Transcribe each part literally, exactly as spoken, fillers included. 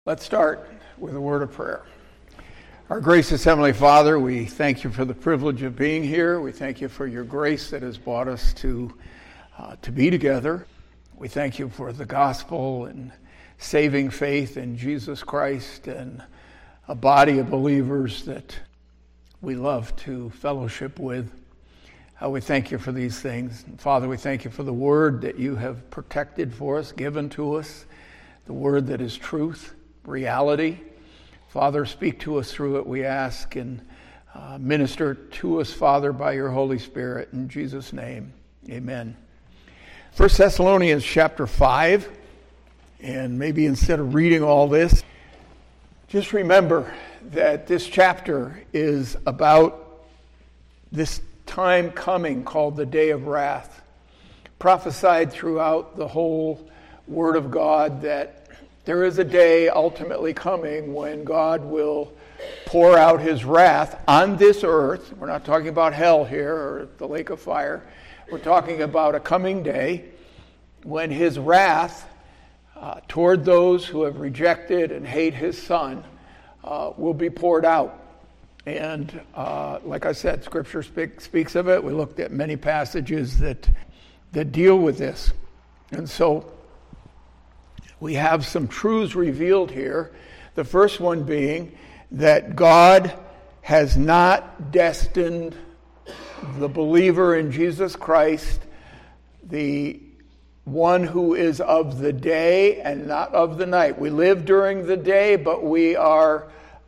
Let's start with a word of prayer. Our gracious Heavenly Father, we thank you for the privilege of being here. We thank you for your grace that has brought us to uh, to be together. We thank you for the gospel and saving faith in Jesus Christ and a body of believers that we love to fellowship with. Uh, we thank you for these things. And Father, we thank you for the word that you have protected for us, given to us, the word that is truth, reality. Father, speak to us through it, we ask, and uh, minister to us, Father, by your Holy Spirit. In Jesus' name, amen. First Thessalonians chapter five, and maybe instead of reading all this, just remember that this chapter is about this time coming called the day of wrath, prophesied throughout the whole Word of God that there is a day ultimately coming when God will pour out his wrath on this earth. We're not talking about hell here or the lake of fire. We're talking about a coming day when his wrath uh, toward those who have rejected and hate his Son uh, will be poured out. And uh, like I said, Scripture speak, speaks of it. We looked at many passages that that deal with this. And so we have some truths revealed here. The first one being that God has not destined the believer in Jesus Christ, the one who is of the day and not of the night. We live during the day, but we are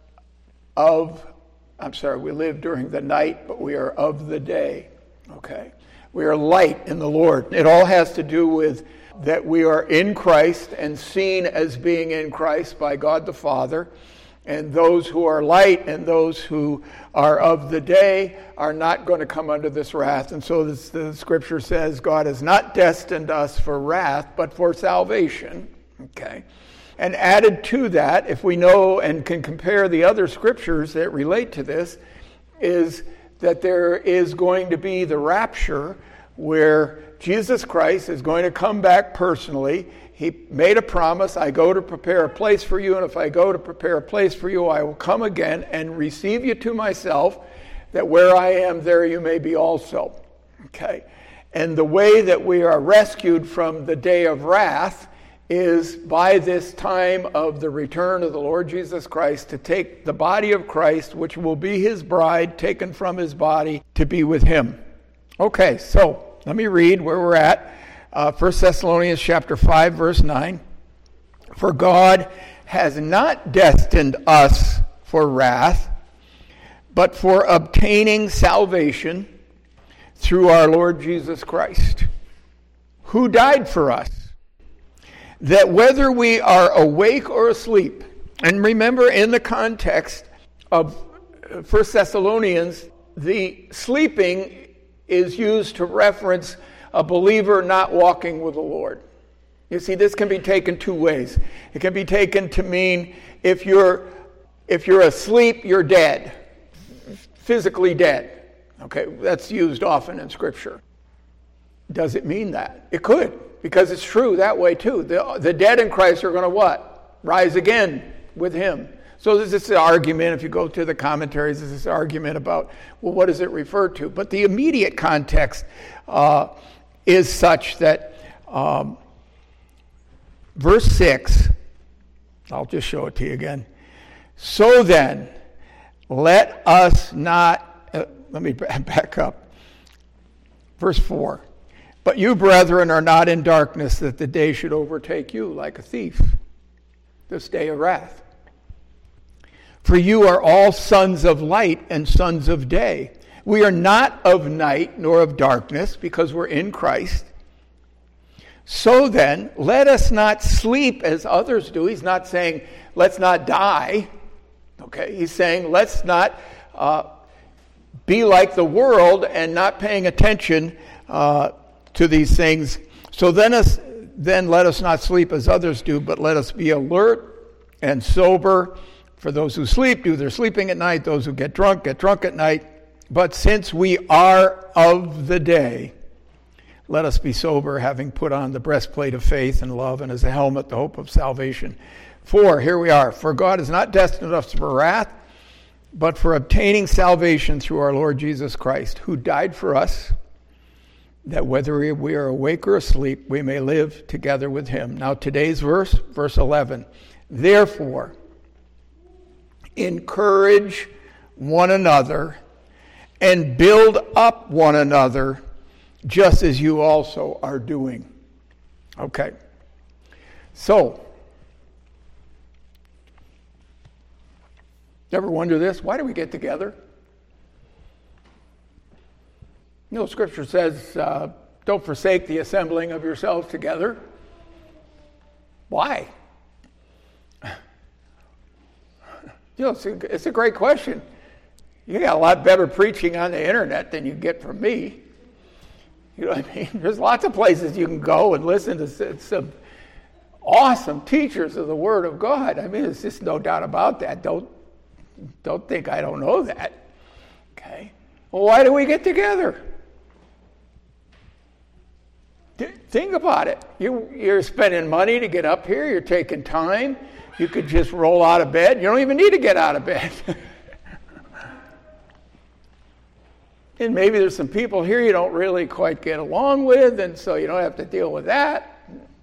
of, I'm sorry, we live during the night, but we are of the day. Okay? We are light in the Lord. It all has to do with that we are in Christ and seen as being in Christ by God the Father. And those who are light and those who are of the day are not going to come under this wrath. And so this, the Scripture says God has not destined us for wrath, but for salvation. Okay. And added to that, if we know and can compare the other Scriptures that relate to this, is that there is going to be the rapture where Jesus Christ is going to come back personally. He made a promise, I go to prepare a place for you, and if I go to prepare a place for you, I will come again and receive you to myself, that where I am, there you may be also. Okay? And the way that we are rescued from the day of wrath is by this time of the return of the Lord Jesus Christ to take the body of Christ, which will be his bride, taken from his body, to be with him. Okay, so let me read where we're at. Uh, First Thessalonians chapter five, verse nine. For God has not destined us for wrath, but for obtaining salvation through our Lord Jesus Christ, who died for us, that whether we are awake or asleep, and remember in the context of First Thessalonians, the sleeping is used to reference a believer not walking with the Lord. You see, this can be taken two ways. It can be taken to mean if you're if you're asleep, you're dead, physically dead. Okay, that's used often in Scripture. Does it mean that? It could, because it's true that way too. The, the dead in Christ are going to what? Rise again with him. So there's this argument, if you go to the commentaries, there's this argument about, well, what does it refer to? But the immediate context uh, is such that um, verse six, I'll just show it to you again. So then, let us not, uh, let me back up. Verse four, but you, brethren, are not in darkness, that the day should overtake you like a thief, this day of wrath. For you are all sons of light and sons of day. We are not of night nor of darkness, because we're in Christ. So then, let us not sleep as others do. He's not saying, let's not die. Okay, he's saying, let's not uh, be like the world and not paying attention uh, to these things. So then, us, then let us not sleep as others do, but let us be alert and sober. For those who sleep, do their sleeping at night. Those who get drunk, get drunk at night. But since we are of the day, let us be sober, having put on the breastplate of faith and love, and as a helmet the hope of salvation. For, here we are, for God has not destined us for wrath, but for obtaining salvation through our Lord Jesus Christ, who died for us, that whether we are awake or asleep, we may live together with him. Now today's verse, verse eleven. Therefore, encourage one another and build up one another, just as you also are doing. Okay. So, ever wonder this? Why do we get together? You know, Scripture says, uh, don't forsake the assembling of yourselves together. Why? You know, it's a, it's a great question. You got a lot better preaching on the internet than you get from me. You know what I mean? There's lots of places you can go and listen to some awesome teachers of the Word of God. I mean, there's just no doubt about that. Don't Don't think I don't know that. Okay. Well, why do we get together? Think about it. You, you're spending money to get up here. You're taking time. You could just roll out of bed. You don't even need to get out of bed. And maybe there's some people here you don't really quite get along with, and so you don't have to deal with that.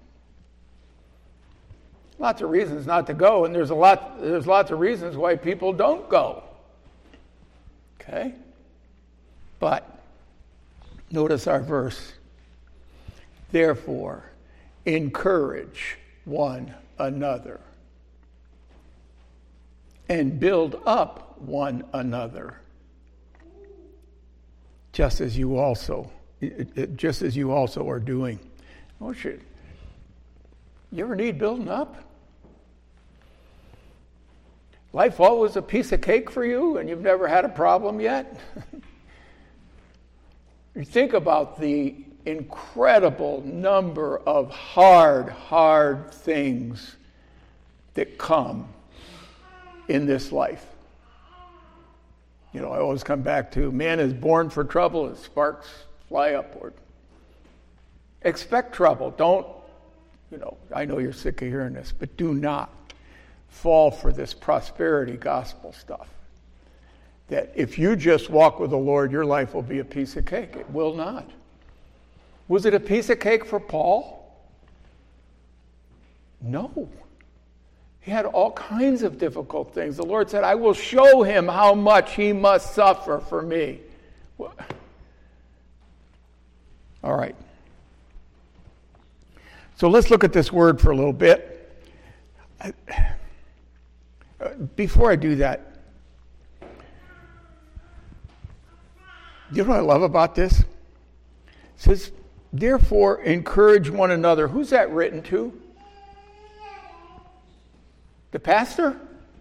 Lots of reasons not to go, and there's a lot. There's lots of reasons why people don't go. Okay? But notice our verse. Therefore, encourage one another and build up one another, just as you also, just as you also are doing. Oh shit! You ever need building up? Life always a piece of cake for you, and you've never had a problem yet? You think about the incredible number of hard, hard things that come in this life. You know, I always come back to, man is born for trouble and sparks fly upward. Expect trouble. Don't, you know, I know you're sick of hearing this, but do not fall for this prosperity gospel stuff. That if you just walk with the Lord, your life will be a piece of cake. It will not. Was it a piece of cake for Paul? No. He had all kinds of difficult things. The Lord said, I will show him how much he must suffer for me. All right. So let's look at this word for a little bit. Before I do that, you know what I love about this? It says, therefore, encourage one another. Who's that written to? The pastor?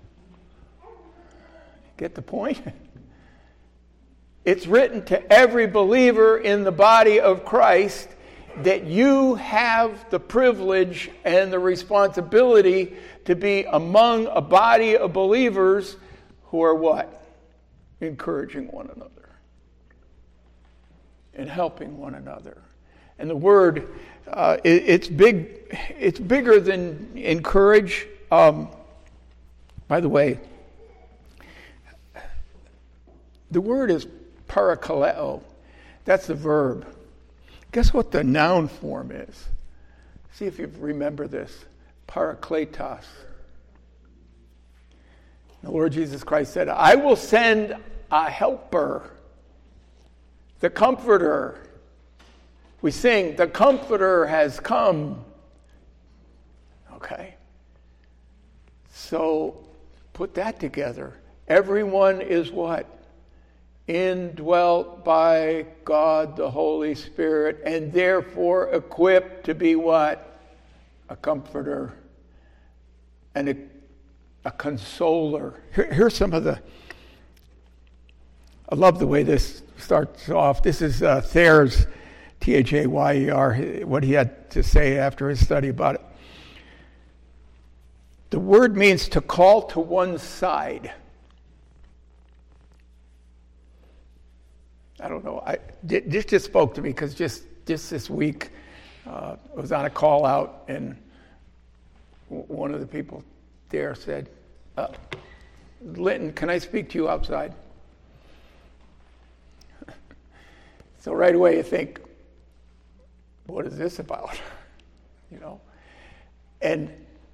Get the point? It's written to every believer in the body of Christ that you have the privilege and the responsibility to be among a body of believers who are what? Encouraging one another and helping one another. And the word, uh, it, it's big. It's bigger than encourage. Um, by the way, the word is parakaleo. That's the verb. Guess what the noun form is? See if you remember this. Parakletos. The Lord Jesus Christ said, I will send a helper, the comforter. We sing, the comforter has come. Okay. So put that together. Everyone is what? Indwelt by God the Holy Spirit, and therefore equipped to be what? A comforter and a, a consoler. Here, here's some of the, I love the way this starts off. This is uh, Thayer's, T H A Y E R, what he had to say after his study about it. The word means to call to one side. I don't know. I, this just spoke to me because just Just this week, uh, I was on a call out, and w- one of the people there said, uh, Linton, can I speak to you outside? So right away you think, what is this about? You know? And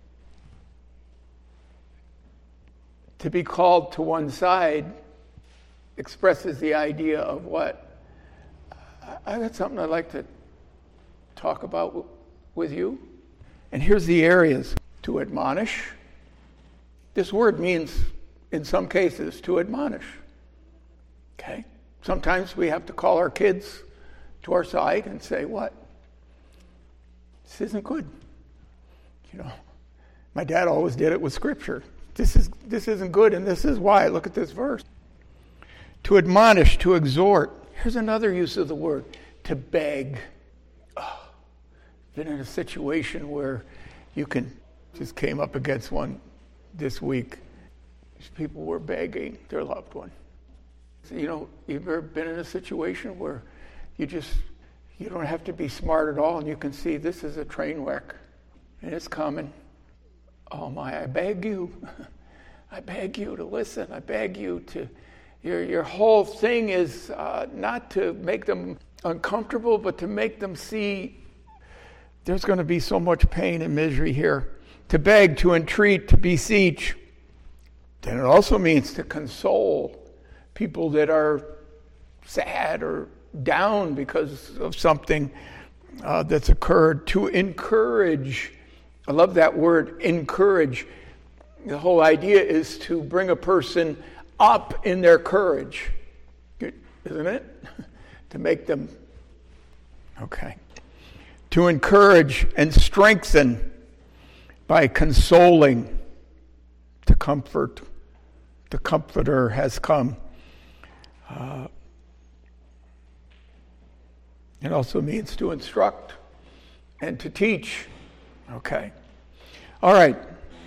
to be called to one side expresses the idea of what? I got something I'd like to talk about w- with you. And here's the areas: to admonish. This word means, in some cases, to admonish. Okay? Sometimes we have to call our kids to our side and say, what? This isn't good. You know, my dad always did it with Scripture. This is this isn't good, and this is why. Look at this verse. To admonish, to exhort. Here's another use of the word: to beg. Oh, been in a situation where you can, just came up against one this week. These people were begging their loved one. So, you know, you've ever been in a situation where you just, you don't have to be smart at all, and you can see this is a train wreck, and it's coming. Oh my, I beg you. I beg you to listen. I beg you to, your your whole thing is uh, not to make them uncomfortable, but to make them see there's going to be so much pain and misery here. To beg, to entreat, to beseech. Then it also means to console people that are sad or down because of something uh, that's occurred. To encourage. I love that word, encourage. The whole idea is to bring a person up in their courage, isn't it? To make them, okay. To encourage and strengthen by consoling, to comfort. The Comforter has come. Uh, it also means to instruct and to teach. Okay. All right.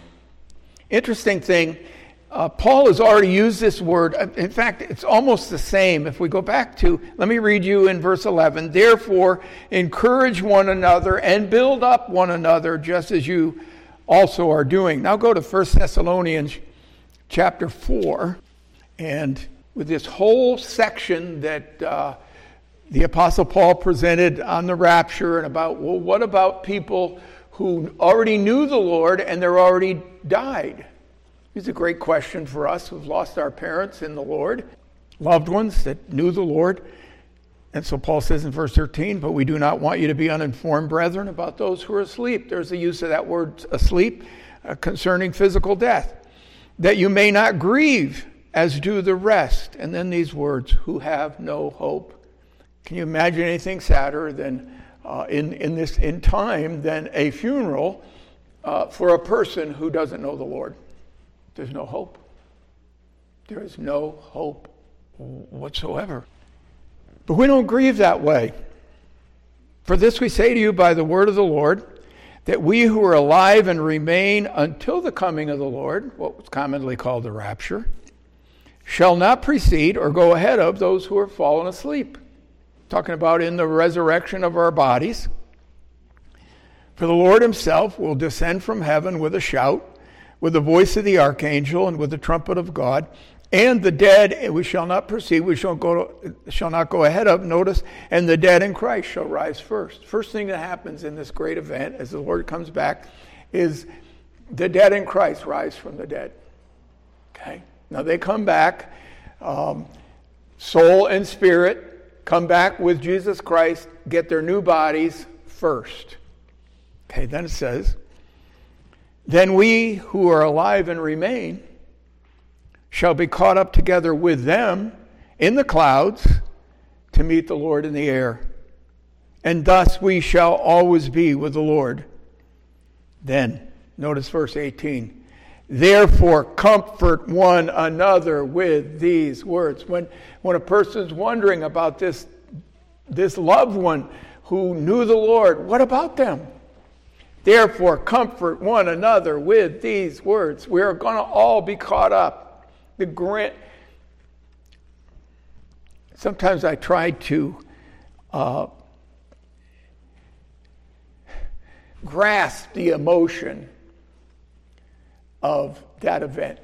Interesting thing. Uh, Paul has already used this word. In fact, it's almost the same. If we go back to, let me read you in verse eleven. Therefore, encourage one another and build up one another, just as you also are doing. Now go to First Thessalonians chapter four. And with this whole section that uh, the Apostle Paul presented on the rapture and about, well, what about people who already knew the Lord and they're already died? It's a great question for us who've lost our parents in the Lord, loved ones that knew the Lord. And so Paul says in verse thirteen, but we do not want you to be uninformed, brethren, about those who are asleep. There's the use of that word asleep uh, concerning physical death, that you may not grieve as do the rest. And then these words, who have no hope. Can you imagine anything sadder than uh, in, in this in time than a funeral uh, for a person who doesn't know the Lord? There's no hope. There is no hope whatsoever. But we don't grieve that way. For this we say to you by the word of the Lord, that we who are alive and remain until the coming of the Lord, what was commonly called the rapture, shall not precede or go ahead of those who are fallen asleep. Talking about in the resurrection of our bodies. For the Lord himself will descend from heaven with a shout, with the voice of the archangel, and with the trumpet of God, and the dead we shall not precede, we shall go shall not go ahead of, notice, and the dead in Christ shall rise first. First thing that happens in this great event as the Lord comes back is the dead in Christ rise from the dead. Okay? Now they come back, um, soul and spirit, come back with Jesus Christ, get their new bodies first. Okay, then it says, then we who are alive and remain shall be caught up together with them in the clouds to meet the Lord in the air. And thus we shall always be with the Lord. Then, notice verse eighteen. Therefore, comfort one another with these words. When, when a person's wondering about this, this loved one who knew the Lord, what about them? Therefore, comfort one another with these words. We are going to all be caught up. The grant. Sometimes I try to uh, grasp the emotion of that event.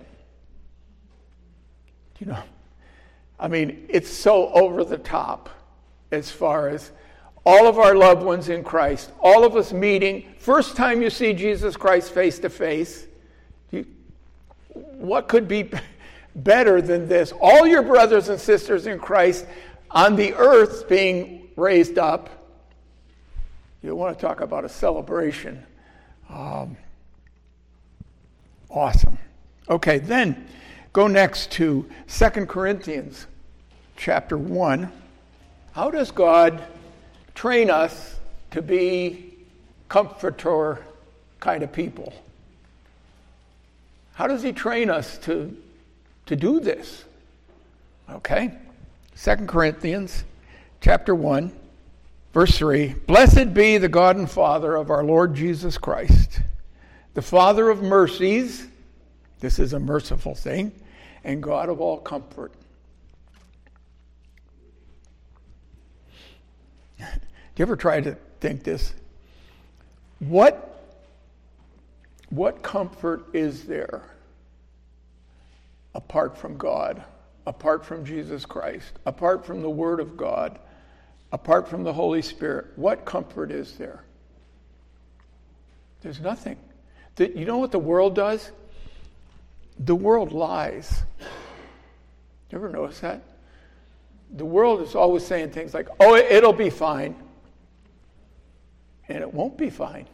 You know, I mean, it's so over the top as far as all of our loved ones in Christ, all of us meeting, first time you see Jesus Christ face to face. You, what could be better than this? All your brothers and sisters in Christ on the earth being raised up. You want to talk about a celebration. Um, awesome. Okay, then go next to Second Corinthians chapter one. How does God train us to be comforter kind of people? How does he train us to, to do this? Okay, Second Corinthians chapter one, verse three. Blessed be the God and Father of our Lord Jesus Christ, the Father of mercies, this is a merciful thing, and God of all comfort. Do you ever try to think this? What, what comfort is there apart from God, apart from Jesus Christ, apart from the Word of God, apart from the Holy Spirit? What comfort is there? There's nothing. The, you know what the world does? The world lies. You ever notice that? The world is always saying things like, oh, it'll be fine. And it won't be fine.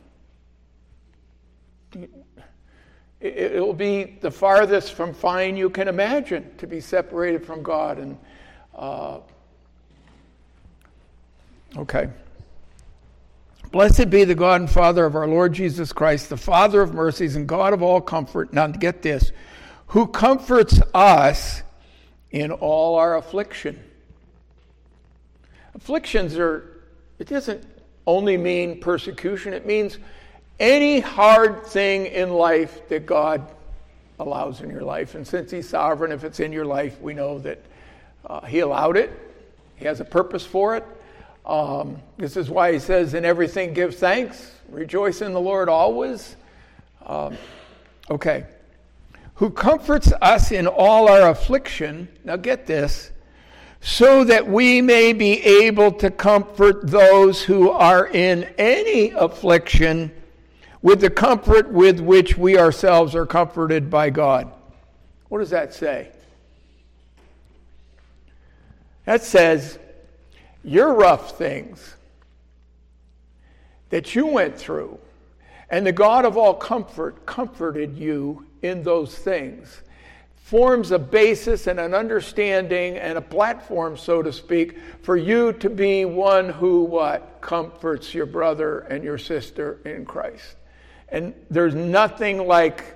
It'll be the farthest from fine you can imagine, to be separated from God. And uh, okay. Blessed be the God and Father of our Lord Jesus Christ, the Father of mercies and God of all comfort. Now get this, who comforts us in all our affliction. Afflictions are, it doesn't only mean persecution. It means any hard thing in life that God allows in your life. And since he's sovereign, if it's in your life, we know that uh, he allowed it. He has a purpose for it. Um, this is why he says, in everything give thanks. Rejoice in the Lord always. Um, okay. Who comforts us in all our affliction. Now get this. So that we may be able to comfort those who are in any affliction with the comfort with which we ourselves are comforted by God. What does that say? That says, your rough things that you went through, and the God of all comfort comforted you in those things, forms a basis and an understanding and a platform, so to speak, for you to be one who what? Comforts your brother and your sister in Christ. And there's nothing like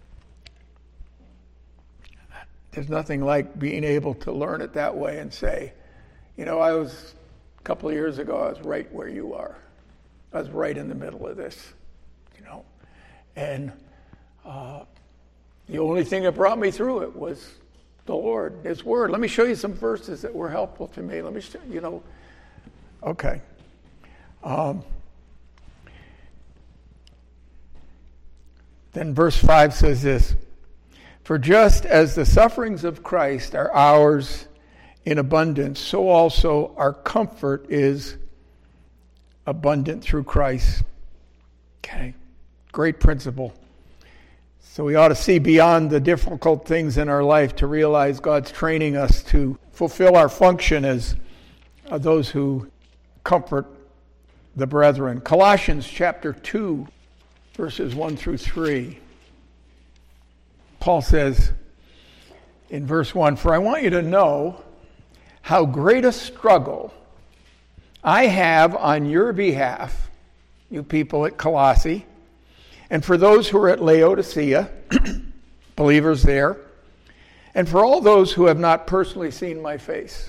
there's nothing like being able to learn it that way and say, you know, I was a couple of years ago, I was right where you are. I was right in the middle of this, you know. And uh the only thing that brought me through it was the Lord, his word. Let me show you some verses that were helpful to me. Let me show you know. Okay. Um, then verse five says this, for just as the sufferings of Christ are ours in abundance, so also our comfort is abundant through Christ. Okay. Great principle. So we ought to see beyond the difficult things in our life to realize God's training us to fulfill our function as uh, those who comfort the brethren. Colossians chapter two, verses one through three. Paul says in verse one, for I want you to know how great a struggle I have on your behalf, you people at Colossae, and for those who are at Laodicea, believers there, and for all those who have not personally seen my face,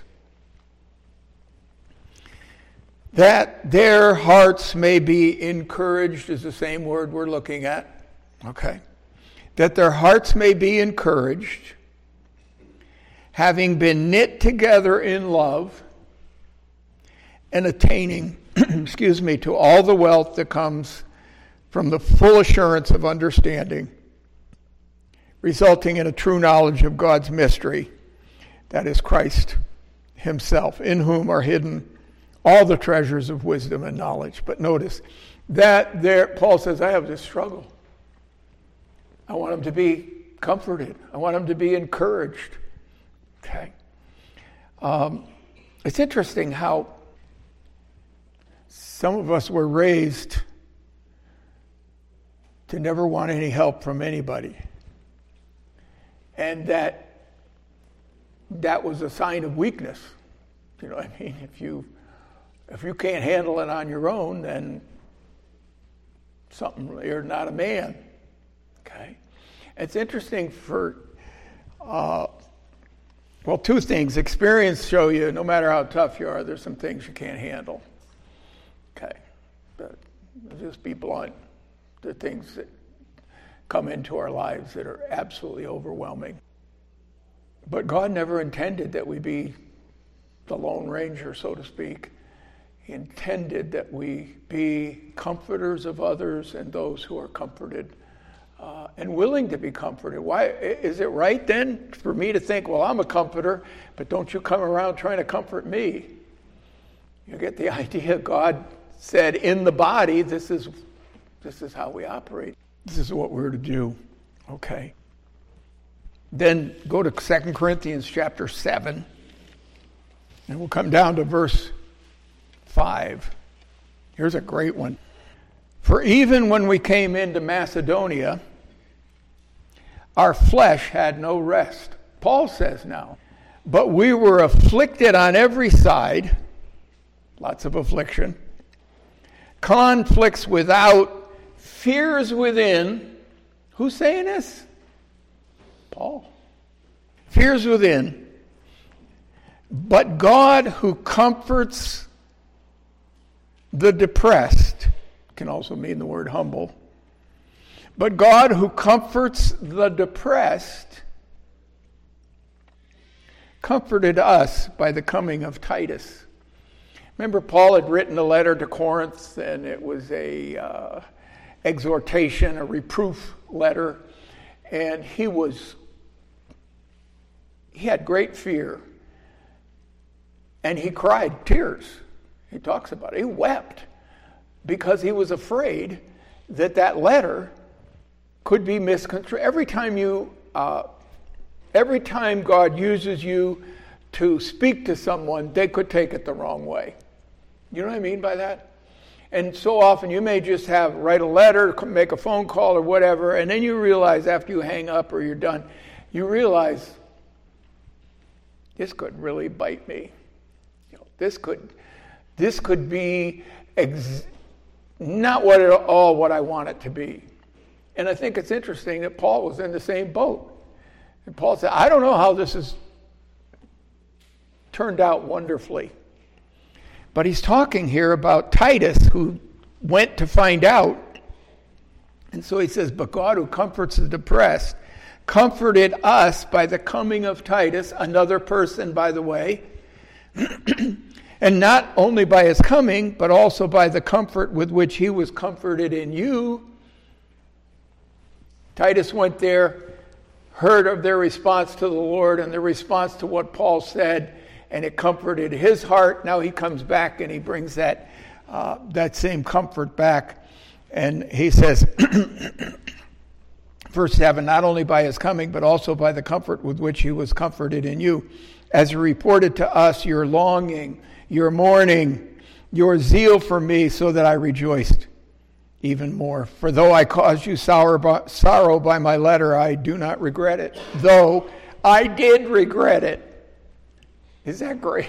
that their hearts may be encouraged is the same word we're looking at, okay? That their hearts may be encouraged, having been knit together in love, and attaining, excuse me, to all the wealth that comes from the full assurance of understanding, resulting in a true knowledge of God's mystery, that is Christ himself, in whom are hidden all the treasures of wisdom and knowledge. But notice that there, Paul says, I have this struggle. I want them to be comforted. I want them to be encouraged. Okay. Um, it's interesting how some of us were raised to never want any help from anybody. And that that was a sign of weakness. You know what I mean? If you if you can't handle it on your own, then something, you're not a man. Okay? It's interesting for, uh, well, two things. Experience show you, no matter how tough you are, there's some things you can't handle. Okay? But just be blunt. The things that come into our lives that are absolutely overwhelming. But God never intended that we be the Lone Ranger, so to speak. He intended that we be comforters of others and those who are comforted uh, and willing to be comforted. Why is it right then for me to think, well, I'm a comforter, but don't you come around trying to comfort me? You get the idea. God said in the body, this is this is how we operate. This is what we're to do. Okay. Then go to Second Corinthians chapter seven, and we'll come down to verse five. Here's a great one. For even when we came into Macedonia, our flesh had no rest. Paul says now, but we were afflicted on every side, lots of affliction, conflicts without, fears within. Who's saying this? Paul. Fears within. But God who comforts the depressed, can also mean the word humble. But God who comforts the depressed comforted us by the coming of Titus. Remember, Paul had written a letter to Corinth, and it was a uh, exhortation, a reproof letter, and he was he had great fear, and he cried tears. He talks about it. He wept because he was afraid that that letter could be misconstrued. Every time you, uh, every time God uses you to speak to someone, they could take it the wrong way. You know what I mean by that? And so often you may just have write a letter, make a phone call or whatever, and then you realize after you hang up or you're done, you realize this could really bite me. You know, this could, this could be ex- not what at all what I want it to be. And I think it's interesting that Paul was in the same boat. And Paul said, I don't know how this has turned out wonderfully. But he's talking here about Titus, who went to find out. And so he says, but God who comforts the depressed comforted us by the coming of Titus, another person, by the way, and not only by his coming, but also by the comfort with which he was comforted in you. Titus went there, heard of their response to the Lord and their response to what Paul said, and it comforted his heart. Now he comes back and he brings that uh, that same comfort back. And he says, verse seven, not only by his coming, but also by the comfort with which he was comforted in you, as he reported to us your longing, your mourning, your zeal for me, so that I rejoiced even more. For though I caused you sorrow by my letter, I do not regret it. Though I did regret it. Is that great?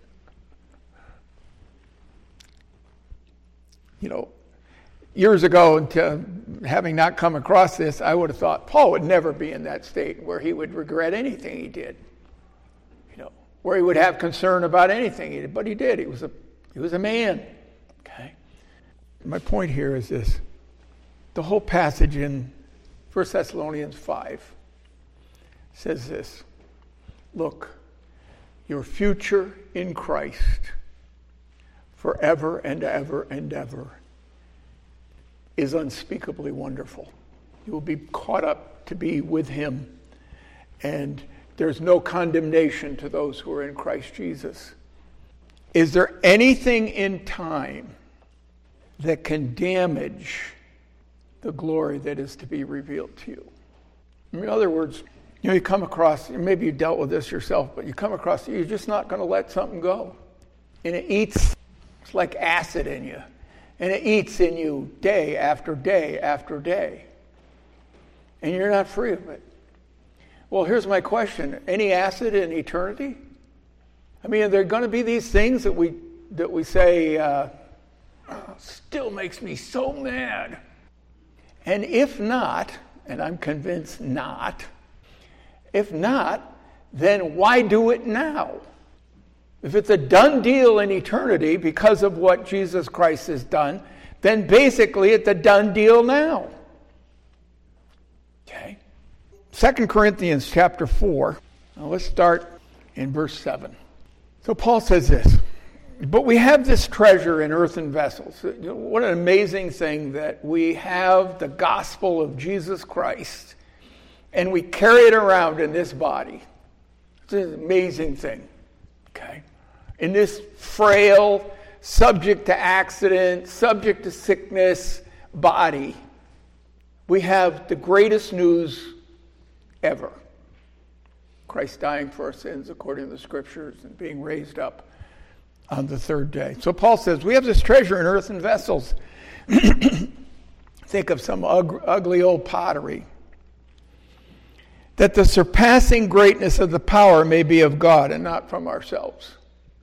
You know, years ago, into having not come across this, I would have thought Paul would never be in that state where he would regret anything he did. You know, where he would have concern about anything he did. But he did. He was a he was a man. Okay. My point here is this. The whole passage in First Thessalonians five says this. Look, your future in Christ forever and ever and ever is unspeakably wonderful. You will be caught up to be with him. And there's no condemnation to those who are in Christ Jesus. Is there anything in time that can damage the glory that is to be revealed to you? In other words, you know, you come across, maybe you dealt with this yourself, but you come across, you're just not going to let something go. And it eats, it's like acid in you. And it eats in you day after day after day. And you're not free of it. Well, here's my question. Any acid in eternity? I mean, are there going to be these things that we that we say, uh, oh, still makes me so mad? And if not, and I'm convinced not, if not, then why do it now? If it's a done deal in eternity because of what Jesus Christ has done, then basically it's a done deal now. Okay? Second Corinthians chapter four. Now let's start in verse seven. So Paul says this, but we have this treasure in earthen vessels. What an amazing thing that we have the gospel of Jesus Christ and we carry it around in this body. It's an amazing thing. Okay? In this frail, subject to accident, subject to sickness body, we have the greatest news ever. Christ dying for our sins according to the Scriptures and being raised up on the third day. So Paul says, we have this treasure in earthen vessels. Think of some ug- ugly old pottery. That the surpassing greatness of the power may be of God and not from ourselves.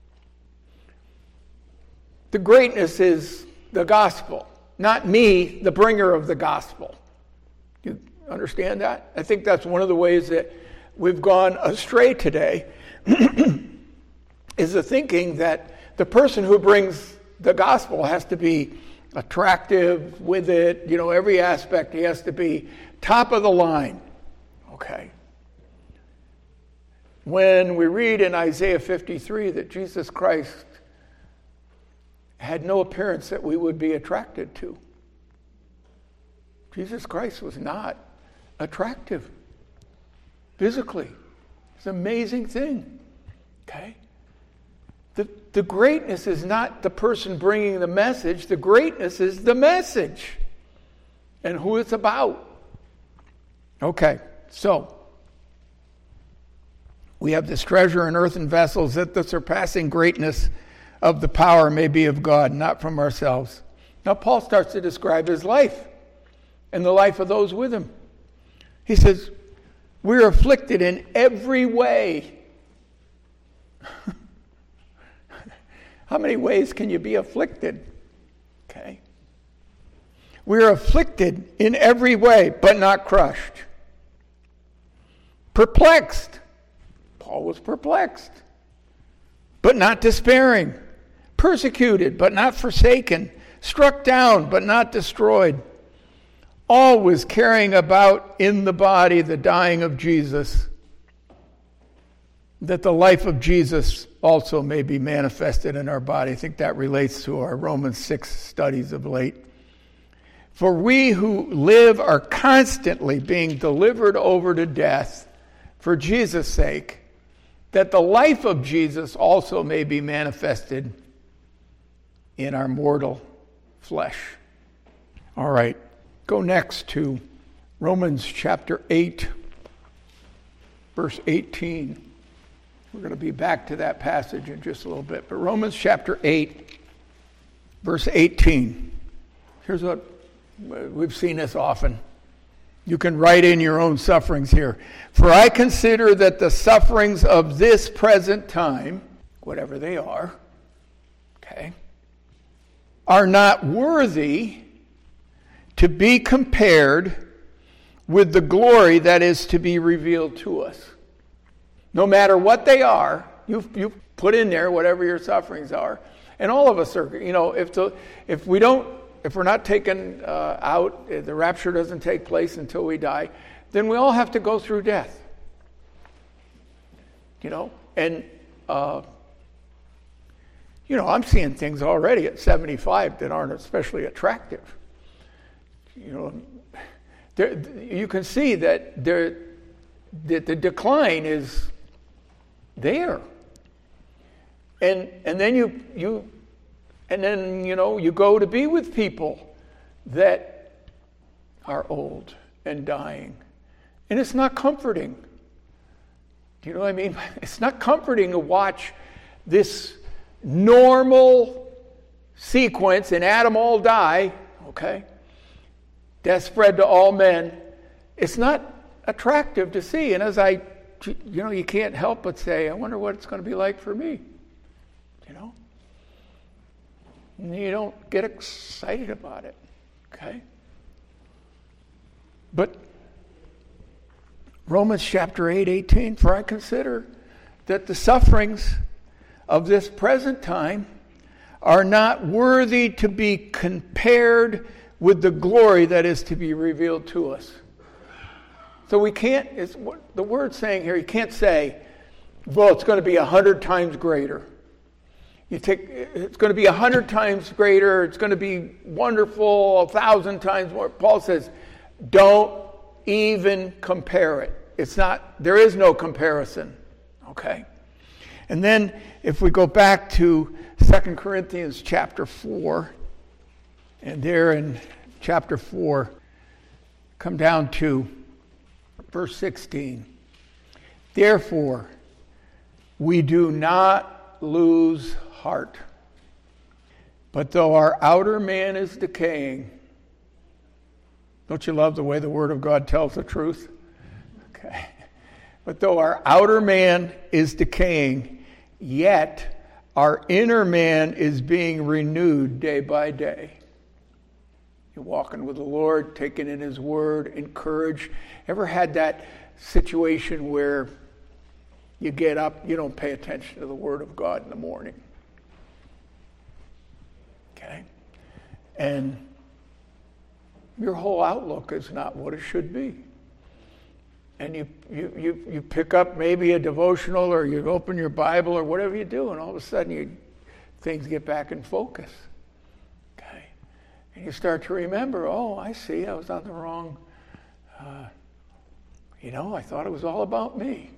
The greatness is the gospel, not me, the bringer of the gospel. You understand that? I think that's one of the ways that we've gone astray today, is the thinking that the person who brings the gospel has to be attractive with it, you know, every aspect, he has to be top of the line. Okay. When we read in Isaiah fifty-three that Jesus Christ had no appearance that we would be attracted to. Jesus Christ was not attractive physically. It's an amazing thing. Okay? The, the greatness is not the person bringing the message. The greatness is the message and who it's about. Okay, so we have this treasure in earthen vessels that the surpassing greatness of the power may be of God, not from ourselves. Now Paul starts to describe his life and the life of those with him. He says, we're afflicted in every way. How many ways can you be afflicted? Okay. We're afflicted in every way, but not crushed. Perplexed. Paul was perplexed, but not despairing. Persecuted, but not forsaken. Struck down, but not destroyed. Always carrying about in the body the dying of Jesus, that the life of Jesus also may be manifested in our body. I think that relates to our Romans six studies of late. For we who live are constantly being delivered over to death for Jesus' sake, that the life of Jesus also may be manifested in our mortal flesh. All right. Go next to Romans chapter eight, verse eighteen. We're going to be back to that passage in just a little bit. But Romans chapter eight, verse eighteen. Here's what we've seen this often. You can write in your own sufferings here. For I consider that the sufferings of this present time, whatever they are, okay, are not worthy to be compared with the glory that is to be revealed to us. No matter what they are, you've, you've put in there whatever your sufferings are. And all of us are, you know, if the, if we don't, if we're not taken uh, out, if the rapture doesn't take place until we die, then we all have to go through death. You know, and, uh, you know, I'm seeing things already at seventy-five that aren't especially attractive. you know, there, you can see that there, that the decline is there. And and then you you and then you know you go to be with people that are old and dying. And it's not comforting. Do you know what I mean? It's not comforting to watch this normal sequence, and Adam all die, okay? Death spread to all men. It's not attractive to see. And as I, you know, you can't help but say, I wonder what it's going to be like for me. You know? And you don't get excited about it, okay? But Romans chapter eight, eighteen, for I consider that the sufferings of this present time are not worthy to be compared with the glory that is to be revealed to us. So we can't, it's what the word's saying here, you can't say, well, it's going to be a hundred times greater. You take, it's going to be a hundred times greater, it's going to be wonderful, a thousand times more. Paul says, don't even compare it. It's not, there is no comparison. Okay? And then if we go back to Second Corinthians chapter four, and there in chapter four, come down to verse sixteen. Therefore, we do not lose heart. But though our outer man is decaying, don't you love the way the Word of God tells the truth? Okay. But though our outer man is decaying, yet our inner man is being renewed day by day. You're walking with the Lord, taking in His Word, encouraged. Ever had that situation where you get up, you don't pay attention to the Word of God in the morning? Okay? And your whole outlook is not what it should be. And you, you, you, you pick up maybe a devotional, or you open your Bible, or whatever you do, and all of a sudden you, things get back in focus. Okay? And you start to remember, oh, I see, I was on the wrong, uh, you know, I thought it was all about me.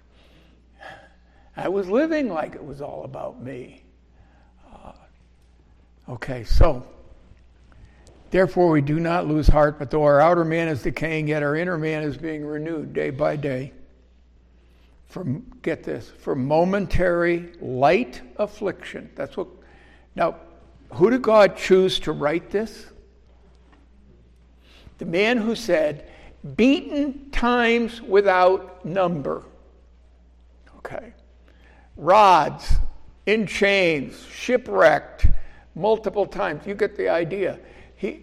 I was living like it was all about me. Uh, okay, so, therefore we do not lose heart, but though our outer man is decaying, yet our inner man is being renewed day by day. From, get this, for momentary light affliction. That's what, now, who did God choose to write this? The man who said, beaten times without number. Okay. Rods, in chains, shipwrecked, multiple times. You get the idea. He,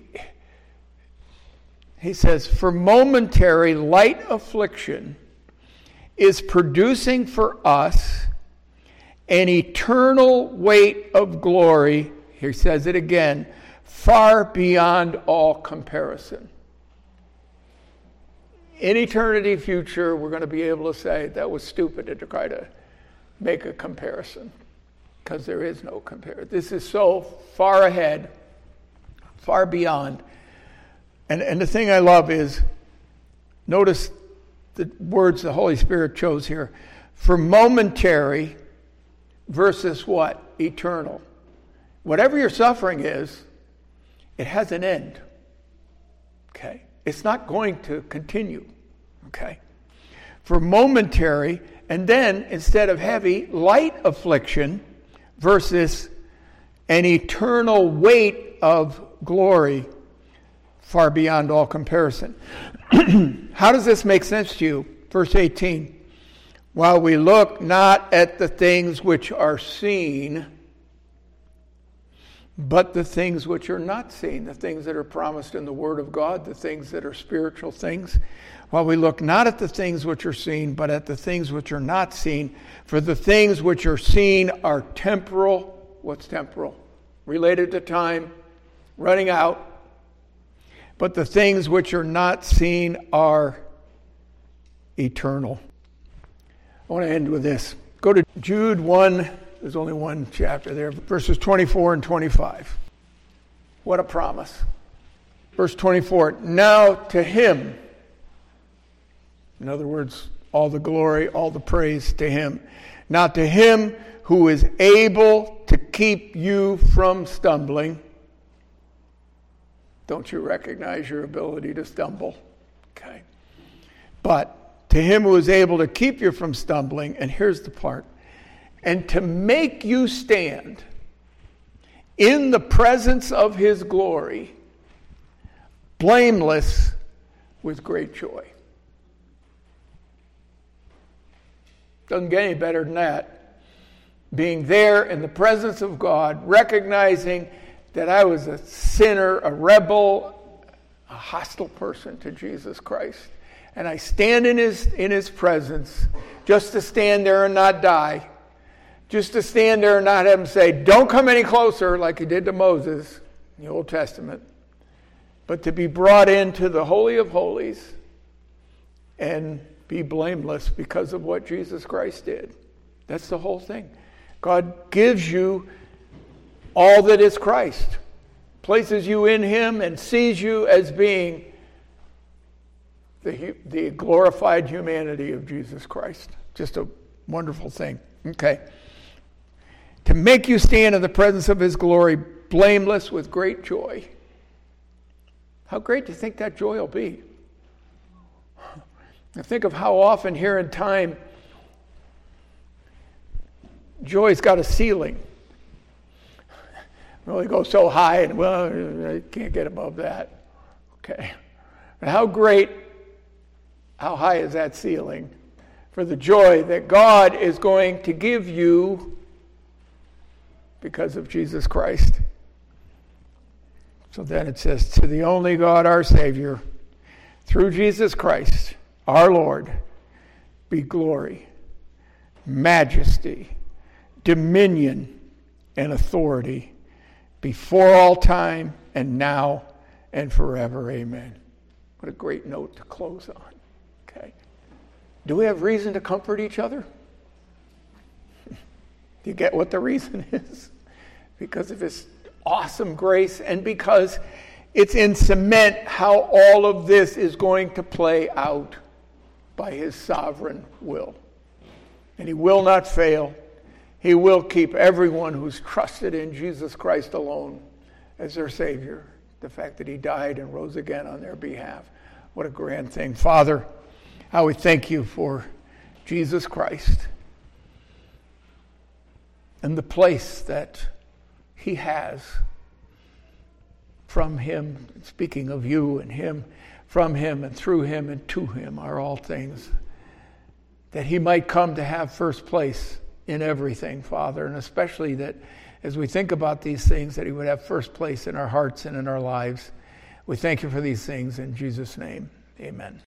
he says, for momentary light affliction is producing for us an eternal weight of glory, he says it again, far beyond all comparison. In eternity future, we're going to be able to say that was stupid to try to make a comparison, because there is no comparison. This is so far ahead, far beyond. And, and the thing I love is, notice the words the Holy Spirit chose here. For momentary versus what? Eternal. Whatever your suffering is, it has an end. Okay? It's not going to continue. Okay? For momentary, and then instead of heavy, light affliction versus an eternal weight of glory far beyond all comparison. How does this make sense to you? Verse eighteen. While we look not at the things which are seen, but the things which are not seen, the things that are promised in the Word of God, the things that are spiritual things. While we look not at the things which are seen, but at the things which are not seen. For the things which are seen are temporal. What's temporal? Related to time, running out. But the things which are not seen are eternal. I want to end with this. Go to Jude one. There's only one chapter there. Verses twenty-four and twenty-five. What a promise. Verse twenty-four, now to him, in other words, all the glory, all the praise to him. Now to him who is able to keep you from stumbling. Don't you recognize your ability to stumble? Okay. But to him who is able to keep you from stumbling, and here's the part, and to make you stand in the presence of his glory, blameless with great joy. Doesn't get any better than that. Being there in the presence of God, recognizing that I was a sinner, a rebel, a hostile person to Jesus Christ. And I stand in his, in his presence just to stand there and not die. Just to stand there and not have him say, don't come any closer, like he did to Moses in the Old Testament. But to be brought into the Holy of Holies and be blameless because of what Jesus Christ did. That's the whole thing. God gives you all that is Christ, places you in him and sees you as being the, the glorified humanity of Jesus Christ. Just a wonderful thing. Okay. To make you stand in the presence of his glory, blameless with great joy. How great do you think that joy will be? I think of how often here in time, joy's got a ceiling. It really goes so high, and well, I can't get above that. Okay. But how great, how high is that ceiling for the joy that God is going to give you because of Jesus Christ? So then it says, to the only God, our Savior, through Jesus Christ, our Lord, be glory, majesty, dominion, and authority before all time and now and forever. Amen. What a great note to close on. Okay. Do we have reason to comfort each other? Do you get what the reason is? Because of his awesome grace and because it's in cement how all of this is going to play out by his sovereign will. And he will not fail. He will keep everyone who's trusted in Jesus Christ alone as their Savior. The fact that he died and rose again on their behalf. What a grand thing. Father, how we thank you for Jesus Christ and the place that he has from him, speaking of you and him, from him and through him and to him are all things. That he might come to have first place in everything, Father, and especially that as we think about these things, that he would have first place in our hearts and in our lives. We thank you for these things in Jesus' name. Amen.